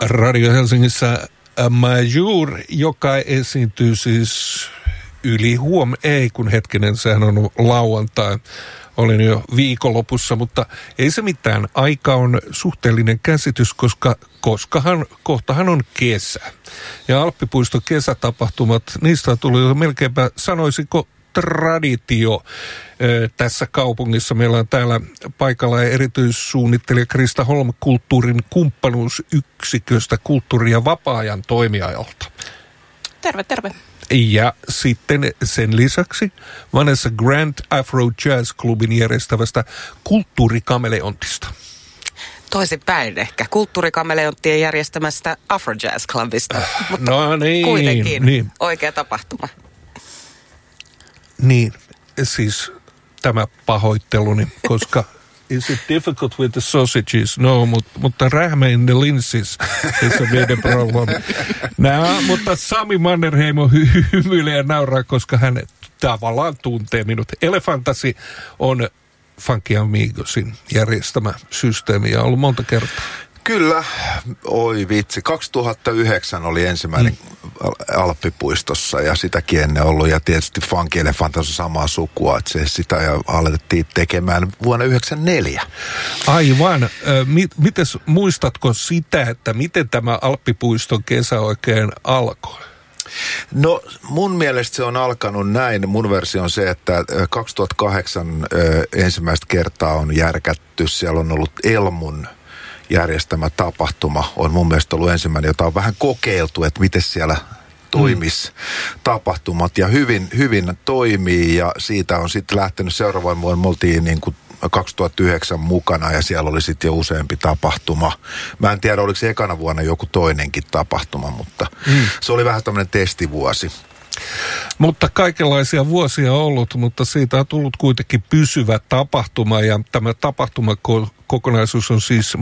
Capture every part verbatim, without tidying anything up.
Radio Helsingissä Major, joka esiintyy siis yli huom... Ei, kun hetkinen, sehän on lauantai. Olin jo viikonlopussa, mutta ei se mitään. Aika on suhteellinen käsitys, koska koskahan, kohtahan on kesä. Ja Alppipuiston kesätapahtumat, niistä tuli jo melkeinpä, sanoisiko, traditio tässä kaupungissa. Meillä on täällä paikalla erityissuunnittelija Krista Holm kulttuurin kumppanuusyksiköstä kulttuuri- ja vapaa-ajan toimiajalta. Terve, terve. Ja sitten sen lisäksi Vanessa Grant Afro Jazz Clubin järjestävästä Kulttuurikameleontista. Toisinpäin ehkä. Kulttuurikameleonttien järjestämästä Afro Jazz Clubista. Äh, mutta no niin, kuitenkin niin. Oikea tapahtuma. Niin, siis tämä pahoitteluni, koska is it difficult with the sausages? No, mutta, mutta rähmä in the linsis is a bit of problem. No, mutta Sami Mannerheimo hy- hymyilee ja nauraa, koska hän tavallaan tuntee minut. Elefantasi on Funky Amigosin järjestämä systeemi ja ollut monta kertaa. Kyllä, oi vitsi. kaksituhattayhdeksän oli ensimmäinen mm. Alppipuistossa ja sitäkin ennen ollut. Ja tietysti Funky Elephant on samaa sukua, että se sitä ja alettiin tekemään vuonna yhdeksänkymmentäneljä. Aivan. Mites, muistatko sitä, että miten tämä Alppipuiston kesä oikein alkoi? No mun mielestä se on alkanut näin. Mun versio on se, että kaksituhattakahdeksan ensimmäistä kertaa on järkätty. Siellä on ollut Elmun järjestämä tapahtuma. On mun mielestä ollut ensimmäinen, jota on vähän kokeiltu, että miten siellä toimisi mm. tapahtumat. Ja hyvin, hyvin toimii ja siitä on sitten lähtenyt seuraavan vuonna. Me oltiin niin kuin kaksituhattayhdeksän mukana ja siellä oli sitten jo useampi tapahtuma. Mä en tiedä, oliko se ekana vuonna joku toinenkin tapahtuma, mutta mm. se oli vähän tämmöinen testivuosi. Mutta kaikenlaisia vuosia on ollut, mutta siitä on tullut kuitenkin pysyvä tapahtuma ja tämä tapahtumakokonaisuus on siis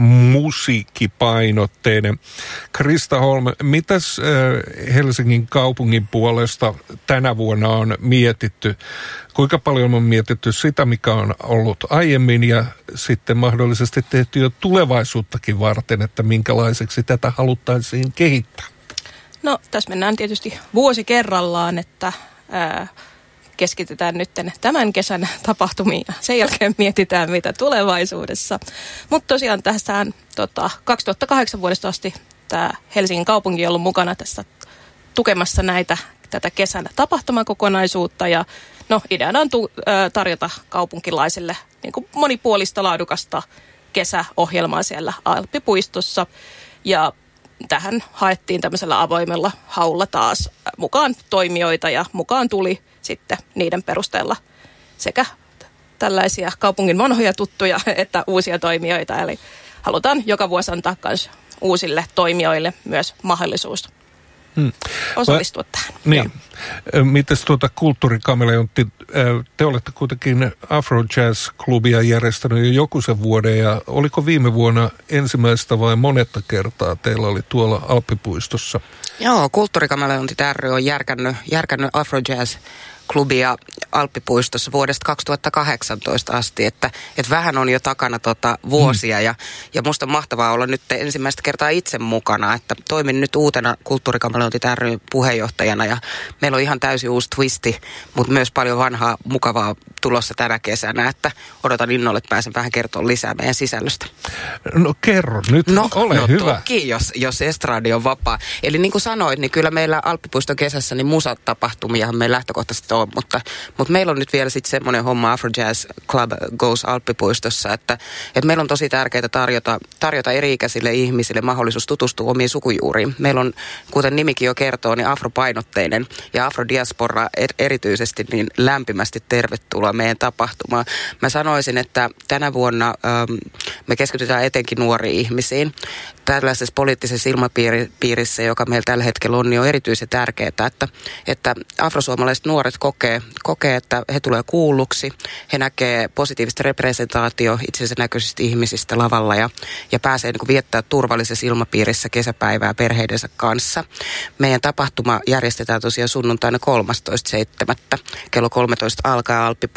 musiikkipainotteinen. Krista Holm, mitäs Helsingin kaupungin puolesta tänä vuonna on mietitty? Kuinka paljon on mietitty sitä, mikä on ollut aiemmin ja sitten mahdollisesti tehty jo tulevaisuuttakin varten, että minkälaiseksi tätä haluttaisiin kehittää? No, tässä mennään tietysti vuosi kerrallaan, että ää, keskitytään nyt tämän kesän tapahtumiin ja sen jälkeen mietitään, mitä tulevaisuudessa. Mutta tosiaan tässä tota, kaksituhattakahdeksan vuodesta asti tämä Helsingin kaupunki on ollut mukana tässä tukemassa näitä, tätä kesän tapahtumakokonaisuutta ja no, ideana on tu, ää, tarjota kaupunkilaisille niin kuin monipuolista laadukasta kesäohjelmaa siellä Alppipuistossa ja tähän haettiin tämmöisellä avoimella haulla taas mukaan toimijoita ja mukaan tuli sitten niiden perusteella sekä tällaisia kaupungin vanhoja tuttuja että uusia toimijoita. Eli halutaan joka vuosi antaa myös uusille toimijoille myös mahdollisuus hmm. osallistua tähän. Niin. Mites tuota kulttuurikameleontti, te olette kuitenkin Afro Jazz Clubia järjestänyt jo joku sen vuoden ja oliko viime vuonna ensimmäistä vai monetta kertaa teillä oli tuolla Alppipuistossa? Joo, kulttuurikameleontti ry on järkännyt, järkännyt Afro Jazz Clubia Alppipuistossa vuodesta kaksituhattakahdeksantoista asti, että, että vähän on jo takana tota vuosia mm. ja, ja musta on mahtavaa olla nyt ensimmäistä kertaa itse mukana, että toimin nyt uutena Kulttuurikameleontit ryn puheenjohtajana ja meillä on ihan täysin uusi twisti, mutta myös paljon vanhaa mukavaa tulossa tänä kesänä, että odotan innolla, että pääsen vähän kertoa lisää meidän sisällöstä. No kerro nyt, no, ole no, hyvä. Toki, jos, jos estradi on vapaa. Eli niin kuin sanoit, niin kyllä meillä Alppipuiston kesässä niin musatapahtumiahan meillä lähtökohtaisesti on, mutta, mutta meillä on nyt vielä sitten semmoinen homma Afro Jazz Club Goes Alppipuistossa, että, että meillä on tosi tärkeää tarjota, tarjota eri-ikäisille ihmisille mahdollisuus tutustua omiin sukujuuriin. Meillä on, kuten nimikin jo kertoo, niin afropainotteinen ja afrodiaspora erityisesti niin lämpimästi tervetuloa meidän tapahtumaan. Mä sanoisin, että tänä vuonna ähm, me keskitytään etenkin nuoriin ihmisiin. Tällaisessa poliittisessa ilmapiirissä, joka meillä tällä hetkellä on, niin on erityisen tärkeää, että, että afrosuomalaiset nuoret kokee, kokee, että he tulee kuulluksi, he näkee positiivista representaatio itsensä näköisistä ihmisistä lavalla ja, ja pääsee niin kuin viettää turvallisessa ilmapiirissä kesäpäivää perheidensä kanssa. Meidän tapahtuma järjestetään tosiaan sunnuntaina kolmastoista seitsemättä kello kolmetoista alkaa Alppipuistossa.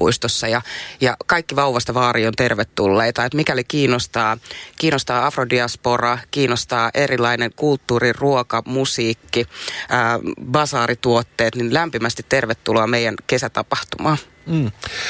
Alppipuistossa ja, ja kaikki vauvasta vaariin on tervetulleita. Et mikäli kiinnostaa, kiinnostaa afrodiaspora, kiinnostaa erilainen kulttuuri, ruoka, musiikki, ää, basaarituotteet, niin lämpimästi tervetuloa meidän kesätapahtumaan. Mm.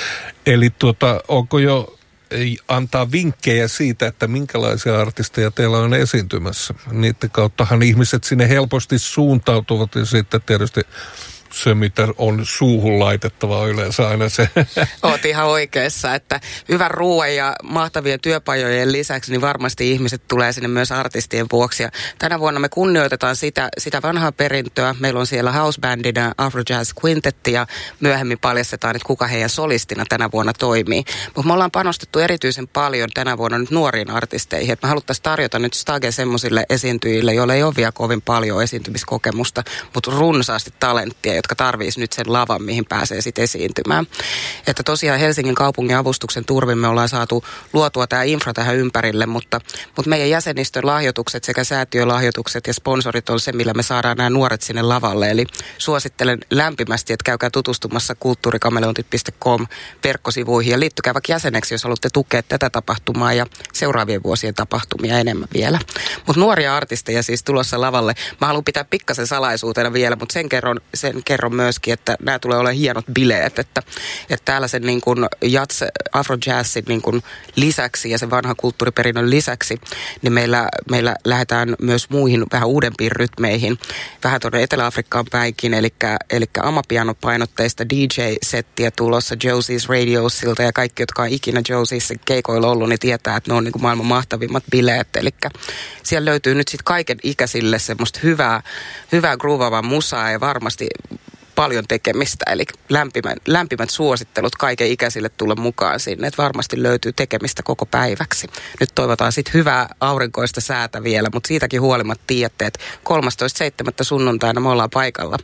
Eli tuota, onko jo antaa vinkkejä siitä, että minkälaisia artisteja teillä on esiintymässä? Niiden kauttahan ihmiset sinne helposti suuntautuvat ja sitten tietysti se, mitä on suuhun laitettava yleensä aina se. Oot ihan oikeassa, että hyvän ruoan ja mahtavien työpajojen lisäksi niin varmasti ihmiset tulee sinne myös artistien vuoksi. Ja tänä vuonna me kunnioitetaan sitä, sitä vanhaa perintöä. Meillä on siellä housebandina Afrojazz Quintetti ja myöhemmin paljastetaan, että kuka heidän solistina tänä vuonna toimii. Mutta me ollaan panostettu erityisen paljon tänä vuonna nyt nuoriin artisteihin. Et me haluttaisiin tarjota nyt Stage semmoisille esiintyjille, joilla ei ole vielä kovin paljon esiintymiskokemusta, mutta runsaasti talenttia, jotka tarvitsisi nyt sen lavan, mihin pääsee sitten esiintymään. Että tosiaan Helsingin kaupungin avustuksen turvin me ollaan saatu luotua tämä infra tähän ympärille, mutta, mutta meidän jäsenistön lahjoitukset sekä säätiölahjoitukset ja sponsorit on se, millä me saadaan nämä nuoret sinne lavalle. Eli suosittelen lämpimästi, että käykää tutustumassa kulttuurikameleontit piste com verkkosivuihin ja liittykää vaikka jäseneksi, jos haluatte tukea tätä tapahtumaa ja seuraavien vuosien tapahtumia enemmän vielä. Mutta nuoria artisteja siis tulossa lavalle. Mä haluan pitää pikkasen salaisuutena vielä, mutta sen kerron, sen kerron myöskin, että nämä tulee olemaan hienot bileet, että, että täällä sen niin kuin jats, afrojazzin niin kuin lisäksi ja sen vanhan kulttuuriperinnön lisäksi, niin meillä, meillä lähdetään myös muihin vähän uudempiin rytmeihin, vähän tuonne Etelä-Afrikkaan päinkin, eli, eli amapianopainotteista D J-settiä tulossa Josie's Radiosilta ja kaikki, jotka on ikinä Josie'ssa keikoilla ollut, niin tietää, että ne on niin kuin maailman mahtavimmat bileet, eli siellä löytyy nyt sitten kaiken ikäisille semmoista hyvää, hyvää groovavaa musaa ja varmasti paljon tekemistä, eli lämpimät, lämpimät suosittelut kaiken ikäisille tulla mukaan sinne, että varmasti löytyy tekemistä koko päiväksi. Nyt toivotaan sitten hyvää aurinkoista säätä vielä, mutta siitäkin huolimatta tiedätte, että kolmastoista seitsemättä sunnuntaina me ollaan paikalla.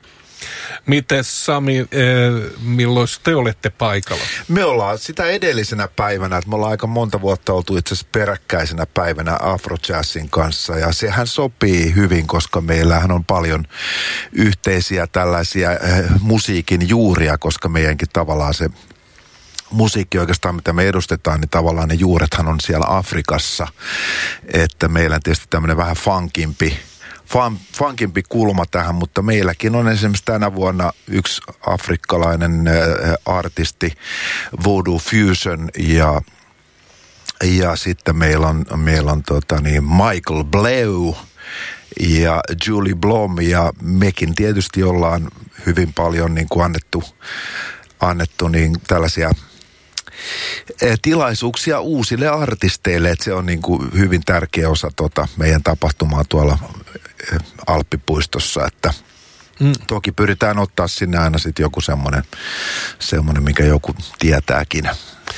Mites Sami, milloin te olette paikalla? Me ollaan sitä edellisenä päivänä, että me ollaan aika monta vuotta oltu itse asiassa peräkkäisenä päivänä Afrojazzin kanssa ja sehän sopii hyvin, koska meillähän on paljon yhteisiä tällaisia musiikin juuria, koska meidänkin tavallaan se musiikki oikeastaan, mitä me edustetaan, niin tavallaan ne juurethan on siellä Afrikassa, että meillä on tietysti tämmöinen vähän funkimpi Fun, funkimpi kulma tähän, mutta meilläkin on esimerkiksi tänä vuonna yksi afrikkalainen äh, artisti, Voodoo Fusion, ja, ja sitten meillä on, meillä on tota niin, Michael Bleu ja Julie Blom, ja mekin tietysti ollaan hyvin paljon niin kuin annettu, annettu niin tällaisia tilaisuuksia uusille artisteille, että se on niin kuin hyvin tärkeä osa tota meidän tapahtumaa tuolla Alppipuistossa, että mm. toki pyritään ottaa sinne aina sitten joku semmoinen, semmoinen, mikä joku tietääkin.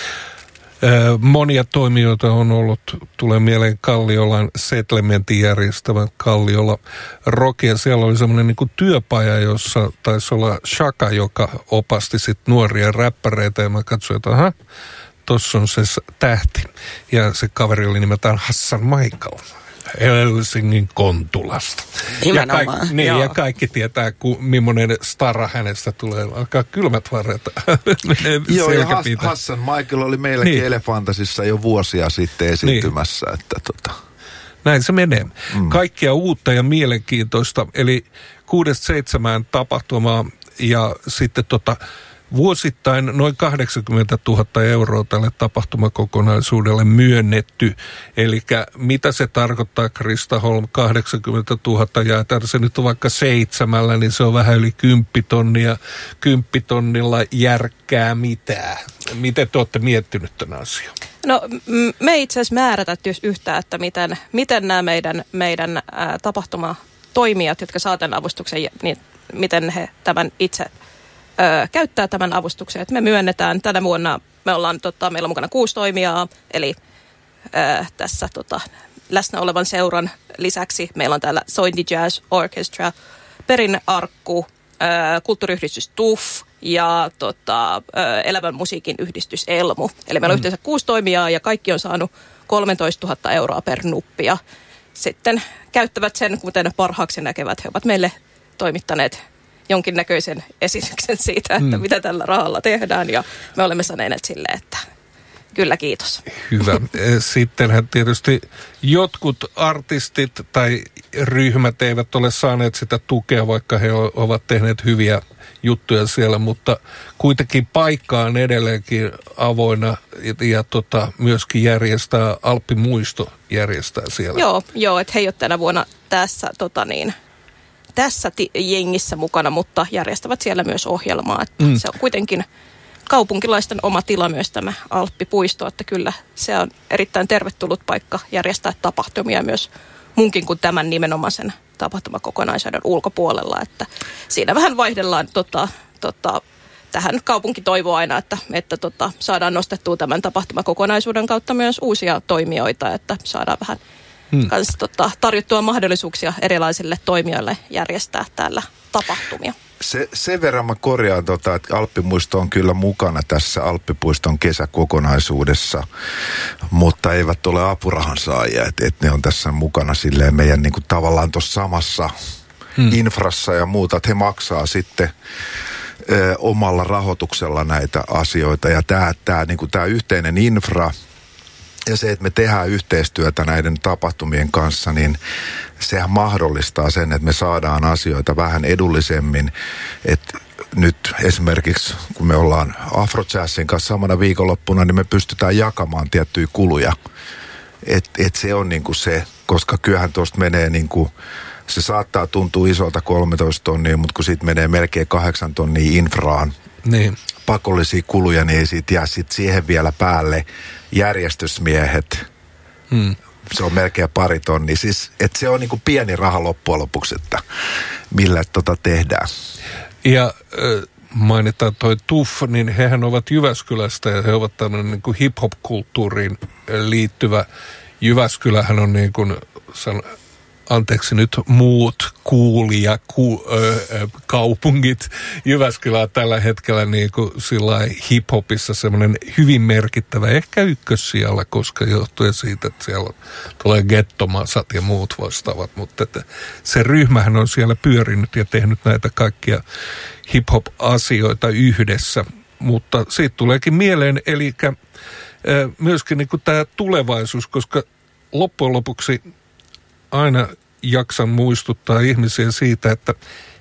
Monia toimijoita on ollut, tulee mieleen Kalliolan Settlementin järjestävä Kalliola Rock, ja siellä oli semmoinen niin kuin työpaja, jossa taisi olla Shaka, joka opasti sitten nuoria räppäreitä, ja mä katsoin, että aha, tossa on se tähti. Ja se kaveri oli nimeltään Hassan Michael Helsingin Kontulasta. Ja kaikki, niin, ja kaikki tietää, ku, millainen stara hänestä tulee. Alkaa kylmät varret. Joo, ja Hass, Hassan Michael oli meilläkin niin. Elefantasissa jo vuosia sitten esiintymässä. Niin. Että, tota. Näin se menee. Mm. Kaikkea uutta ja mielenkiintoista. Eli kuudesta seitsemään tapahtumaa ja sitten tota... vuosittain noin kahdeksankymmentätuhatta euroa tälle tapahtumakokonaisuudelle myönnetty. Eli mitä se tarkoittaa, Krista Holm, kahdeksankymmentätuhatta jaetaan se nyt on vaikka seitsemällä, niin se on vähän yli kymppitonnia. Kymppitonnilla järkkää mitään. Miten te olette miettinyt tämän asian? No me itse asiassa määrätä yhtään, että miten, miten nämä meidän, meidän ää, tapahtumatoimijat, jotka saa tämän avustuksen, niin miten he tämän itse Ö, käyttää tämän avustuksen. Et me myönnetään tänä vuonna, me ollaan, tota, meillä on mukana kuusi toimijaa, eli ö, tässä tota, läsnä olevan seuran lisäksi meillä on täällä Sointi Jazz Orchestra, Perinnearkku, ö, kulttuuriyhdistys T U F ja tota, ö, elävän musiikin yhdistys Elmu. Eli meillä on mm. yhteensä kuusi toimijaa ja kaikki on saanut kolmetoistatuhatta euroa per nuppi. Ja sitten käyttävät sen, kuten parhaaksi näkevät. He ovat meille toimittaneet jonkinnäköisen esityksen siitä, että mm. mitä tällä rahalla tehdään. Ja me olemme sanoneet silleen, että kyllä kiitos. Hyvä. Sittenhän tietysti jotkut artistit tai ryhmät eivät ole saaneet sitä tukea, vaikka he ovat tehneet hyviä juttuja siellä, mutta kuitenkin paikka on edelleenkin avoinna ja, ja tota, myöskin järjestää, Alppimuisto järjestää siellä. Joo, joo, että he ei ole tänä vuonna tässä, tota niin, tässä ti- jengissä mukana, mutta järjestävät siellä myös ohjelmaa. Että mm. se on kuitenkin kaupunkilaisten oma tila myös tämä Alppipuisto, että kyllä se on erittäin tervetullut paikka järjestää tapahtumia myös munkin kuin tämän nimenomaisen tapahtumakokonaisuuden ulkopuolella, että siinä vähän vaihdellaan tota, tota, tähän kaupunki toivoo aina, että, että tota, saadaan nostettua tämän tapahtumakokonaisuuden kautta myös uusia toimijoita, että saadaan vähän hmm. kans, tota, tarjottua mahdollisuuksia erilaisille toimijoille järjestää täällä tapahtumia. Se, sen verran mä korjaan, tota, että Alppimuisto on kyllä mukana tässä Alppipuiston kesäkokonaisuudessa, mutta eivät ole apurahan saajia, että et ne on tässä mukana silleen meidän niin kuin tavallaan tuossa samassa hmm. infrassa ja muuta, että he maksaa sitten ö, omalla rahoituksella näitä asioita ja tämä tää, niin kuin tää yhteinen infra ja se, että me tehdään yhteistyötä näiden tapahtumien kanssa, niin sehän mahdollistaa sen, että me saadaan asioita vähän edullisemmin. Että nyt esimerkiksi, kun me ollaan Afrojazzin kanssa samana viikonloppuna, niin me pystytään jakamaan tiettyjä kuluja. Että et se on niinku se, koska kyllähän tuosta menee niinku, se saattaa tuntua isolta kolmetoista tonnia, mutta kun siitä menee melkein kahdeksan tonnia infraan, niin pakollisia kuluja, niin ei siitä jää sit siihen vielä päälle järjestysmiehet. Hmm. Se on melkein pari tonnia. Siis, että se on niinku pieni raha loppujen lopuksi, että millä tota tehdään. Ja äh, mainitaan toi Tuff, niin hehän ovat Jyväskylästä ja he ovat tämmöinen niinku hip-hop-kulttuuriin liittyvä. Jyväskylähän on niin kuin, san, anteeksi nyt muut kuulija ku, ö, ö, kaupungit. Jyväskylä on tällä hetkellä niin kuin sillai hip-hopissa semmoinen hyvin merkittävä, ehkä ykkössijalla, koska johtuen siitä, että siellä on, tulee gettomasat ja muut vastaavat. Mutta että se ryhmähän on siellä pyörinyt ja tehnyt näitä kaikkia hip-hop-asioita yhdessä. Mutta siitä tuleekin mieleen, eli ö, myöskin niin kuin tämä tulevaisuus, koska loppujen lopuksi aina jaksan muistuttaa ihmisiä siitä, että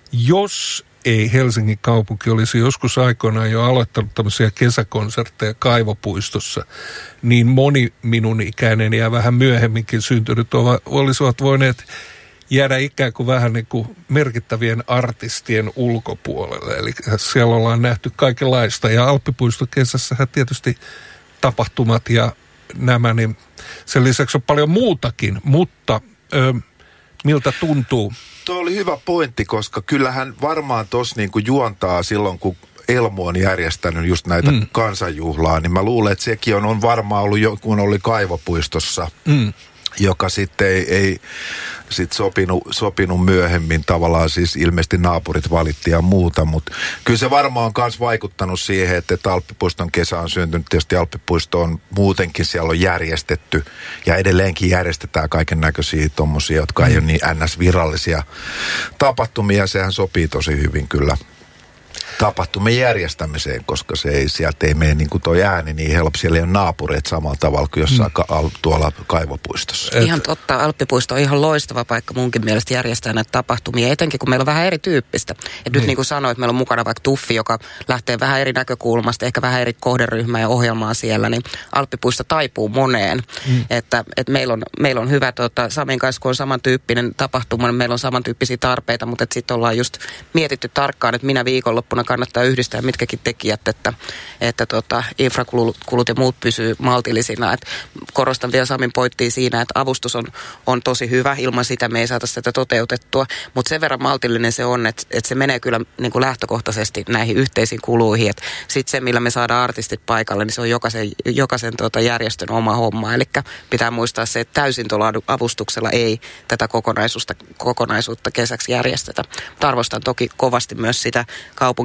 jos ei Helsingin kaupunki olisi joskus aikoinaan jo aloittanut tämmöisiä kesäkonsertteja Kaivopuistossa, niin moni minun ikäinen ja vähän myöhemminkin syntynyt olisivat voineet jäädä ikään kuin vähän niin kuin merkittävien artistien ulkopuolelle. Eli siellä ollaan nähty kaikenlaista ja Alppipuiston kesässähän tietysti tapahtumat ja nämä, niin sen lisäksi on paljon muutakin, mutta Ö, miltä tuntuu? Tuo oli hyvä pointti, koska kyllähän varmaan tuossa niinku juontaa silloin, kun Elmo on järjestänyt just näitä mm. kansanjuhlaa, niin mä luulen, että sekin on, on varmaan ollut jo, kun oli Kaivopuistossa, mm. joka sitten ei, ei sit sopinut, sopinut myöhemmin tavallaan, siis ilmeisesti naapurit valitti ja muuta, mutta kyllä se varmaan on myös vaikuttanut siihen, että, että Alppipuiston kesä on syntynyt, tietysti Alppipuisto on muutenkin, siellä on järjestetty ja edelleenkin järjestetään kaiken näköisiä tommosia, jotka mm. ei ole niin ns-virallisia tapahtumia, sehän sopii tosi hyvin kyllä tapahtumien järjestämiseen, koska se ei, sieltä ei mene niin kuin toi ääni niin helppo. Siellä ei ole naapureita samalla tavalla kuin jossain mm. ka- tuolla Kaivopuistossa. Et... Ihan totta. Alppipuisto on ihan loistava paikka munkin mielestä järjestää näitä tapahtumia, etenkin kun meillä on vähän erityyppistä. Et nyt mm. niin kuin sanoit, meillä on mukana vaikka Tuffi, joka lähtee vähän eri näkökulmasta, ehkä vähän eri kohderyhmää ja ohjelmaa siellä, niin Alppipuisto taipuu moneen. Mm. Että, että meillä, on, meillä on hyvä, tota, Samin kanssa, kun on samantyyppinen tapahtuma, niin meillä on samantyyppisiä tarpeita, mutta sitten ollaan just mietitty tarkkaan, että minä viikonloppuna kannattaa yhdistää mitkäkin tekijät, että, että tota, infrakulut ja muut pysyy maltillisina. Et korostan vielä Samin pointtia siinä, että avustus on, on tosi hyvä. Ilman sitä me ei saataisi tätä toteutettua, mutta sen verran maltillinen se on, että, että se menee kyllä niin kuin lähtökohtaisesti näihin yhteisiin kuluihin. Sitten se, millä me saadaan artistit paikalle, niin se on jokaisen, jokaisen tuota järjestön oma homma. Eli pitää muistaa se, että täysin tuolla avustuksella ei tätä kokonaisuutta, kokonaisuutta kesäksi järjestetä. Mutta arvostan toki kovasti myös sitä kaupungin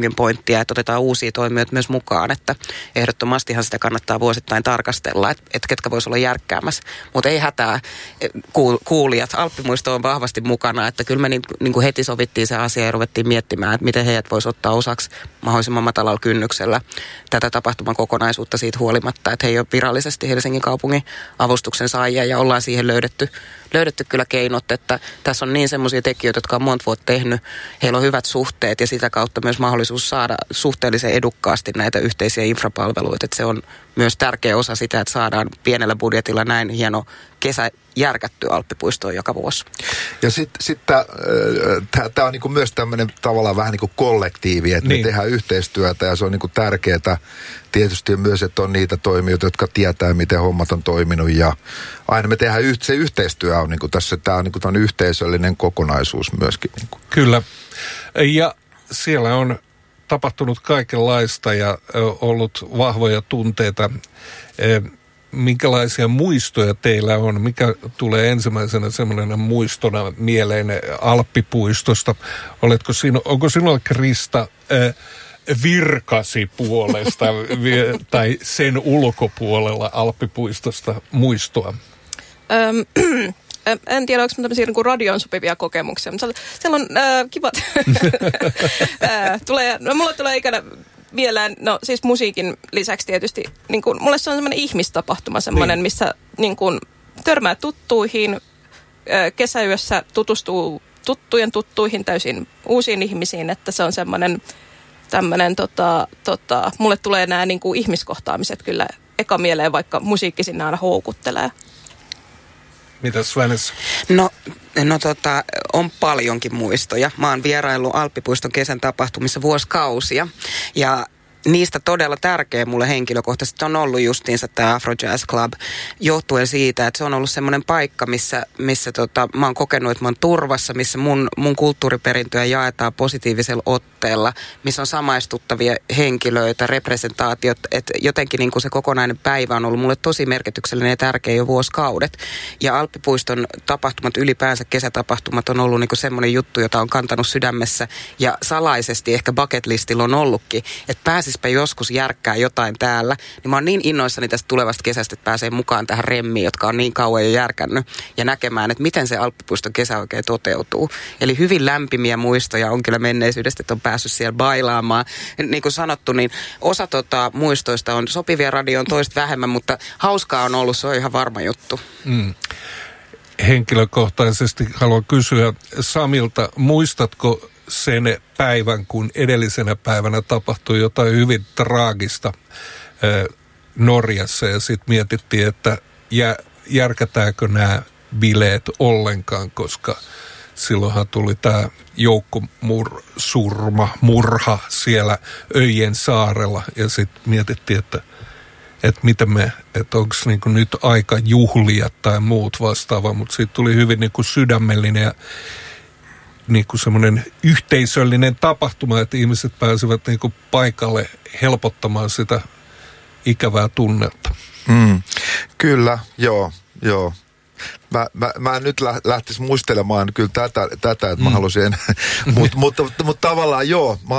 kaupungin pointtia, että otetaan uusia toimijoita myös mukaan, että ehdottomastihan sitä kannattaa vuosittain tarkastella, että, että ketkä voisi olla järkkäämässä, mutta ei hätää kuulijat. Alppimuisto on vahvasti mukana, että kyllä me niin, niin kuin heti sovittiin se asia ja ruvettiin miettimään, että miten heidät voisi ottaa osaksi mahdollisimman matalalla kynnyksellä tätä tapahtuman kokonaisuutta siitä huolimatta, että he ei ole virallisesti Helsingin kaupungin avustuksen saajia ja ollaan siihen löydetty, löydetty kyllä keinot, että tässä on niin semmoisia tekijöitä, jotka on monta vuotta tehnyt, heillä on hyvät suhteet ja sitä kautta myös mahdollisuus saada suhteellisen edukkaasti näitä yhteisiä infrapalveluita, että se on myös tärkeä osa sitä, että saadaan pienellä budjetilla näin hieno kesä järkätty Alppipuistoon joka vuosi. Ja sitten sit tämä on niinku myös tämmöinen tavallaan vähän niin kuin kollektiivi, että niin. me tehdään yhteistyötä ja se on niinku tärkeää. Tietysti myös, että on niitä toimijoita, jotka tietää, miten hommat on toiminut ja aina me tehdään, se yhteistyö on niinku tässä, tämä on niinku tämmöinen yhteisöllinen kokonaisuus myöskin. Niinku. Kyllä. Ja siellä on tapahtunut kaikenlaista ja ollut vahvoja tunteita. Minkälaisia muistoja teillä on? Mikä tulee ensimmäisenä semmoinen muistona mieleen Alppipuistosta? Oletko sinu, onko sinulla, Krista, äh, virkasi puolesta tai sen ulkopuolella Alppipuistosta muistoa? Öm, en tiedä, onko tämmöisiä niin radioon sopivia kokemuksia, mutta siellä on äh, kivat. äh, tulee, no, mulla tulee ikänä mieleen, no siis musiikin lisäksi tietysti, niin kuin, mulle se on semmoinen ihmistapahtuma, semmoinen, niin. missä niin kuin, törmää tuttuihin, äh, kesäyössä tutustuu tuttujen tuttuihin täysin uusiin ihmisiin, että se on semmoinen tämmöinen, tota, tota, mulle tulee nämä niin kuin ihmiskohtaamiset kyllä eka mieleen, vaikka musiikki sinne aina houkuttelee. Mitäs Vanessa? No, no tota, on paljonkin muistoja. Mä oon vieraillut Alppipuiston kesän tapahtumissa vuosikausia ja niistä todella tärkeä mulle henkilökohtaisesti on ollut justiinsa tämä Afro Jazz Club, johtuen siitä, että se on ollut semmoinen paikka, missä, missä tota, mä oon kokenut, että mä oon turvassa, missä mun, mun kulttuuriperintöä jaetaan positiivisella otteella, missä on samaistuttavia henkilöitä, representaatiot, että jotenkin niin kuin se kokonainen päivä on ollut mulle tosi merkityksellinen ja tärkeä jo vuosikaudet. Ja Alppipuiston tapahtumat, ylipäänsä kesätapahtumat on ollut niin kuin semmoinen juttu, jota on kantanut sydämessä ja salaisesti ehkä bucket listillä on ollutkin, että pääsis joskus järkkää jotain täällä, niin mä oon niin innoissani tästä tulevasta kesästä, että pääsee mukaan tähän remmiin, jotka on niin kauan jo järkännyt, ja näkemään, että miten se Alppipuiston kesä oikein toteutuu. Eli hyvin lämpimiä muistoja on kyllä menneisyydestä, että on päässyt siellä bailaamaan. Niin kuin sanottu, niin osa tota muistoista on sopivia radioon, toista vähemmän, mutta hauskaa on ollut, se on ihan varma juttu. Mm. Henkilökohtaisesti haluan kysyä Samilta, muistatko sen päivän, kun edellisenä päivänä tapahtui jotain hyvin traagista ää, Norjassa ja sitten mietittiin, että jä, järkätäänkö nämä bileet ollenkaan, koska silloinhan tuli tämä joukkosurma, murha siellä Öjen saarella ja sitten mietittiin, että että miten me, että onko niinku nyt aika juhlia tai muut vastaava, mutta siitä tuli hyvin niinku sydämellinen ja niinku semmoinen yhteisöllinen tapahtuma, että ihmiset pääsivät niinku paikalle helpottamaan sitä ikävää tunnetta. Mm, kyllä, joo, joo. Mä, mä, mä en nyt lähtisi muistelemaan kyllä tätä, tätä että mä mm. halusin, mutta mut, mut, mut tavallaan joo, mä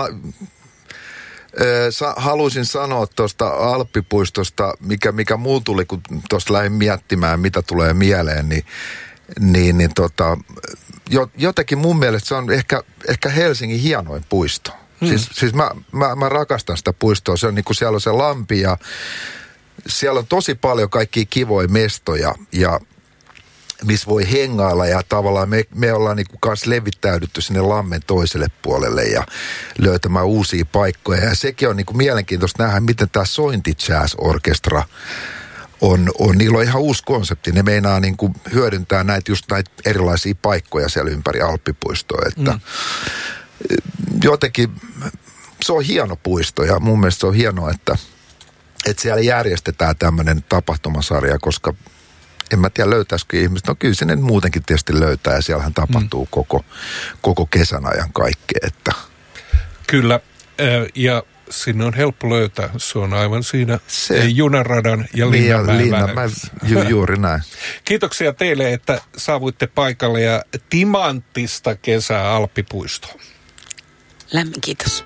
Sa- haluaisin sanoa tuosta Alppipuistosta, mikä, mikä muu tuli, kun tuosta lähdin miettimään, mitä tulee mieleen, niin, niin, niin tota, jo, jotenkin mun mielestä se on ehkä, ehkä Helsingin hienoin puisto. Hmm. Siis, siis mä, mä, mä rakastan sitä puistoa, se on niin kuin siellä on se lampi ja siellä on tosi paljon kaikkia kivoja mestoja ja missä voi hengailla ja tavallaan me, me ollaan niinku kanssa levittäydytty sinne lammen toiselle puolelle ja löytämään uusia paikkoja. Ja sekin on niinku mielenkiintoista nähdä, miten tämä Sointi Jazz-orkestra on, on, niillä on ihan uusi konsepti. Ne meinaa niinku hyödyntää näitä just näitä erilaisia paikkoja siellä ympäri Alppipuistoa. Että mm. jotenkin se on hieno puisto ja mun mielestä se on hienoa, että, että siellä järjestetään tämmöinen tapahtumasarja, koska en mä tiedä, löytäisikö ihmiset. No kyllä sinne muutenkin tietysti löytää ja siellähän tapahtuu mm. koko, koko kesän ajan kaikkea. Että. Kyllä, ja sinne on helppo löytää. Se on aivan siinä se, junaradan ja Linnanmäen välissä. Ju, juuri näin. Kiitoksia teille, että saavuitte paikalle ja timanttista kesää Alppipuistoon. Lämmin kiitos.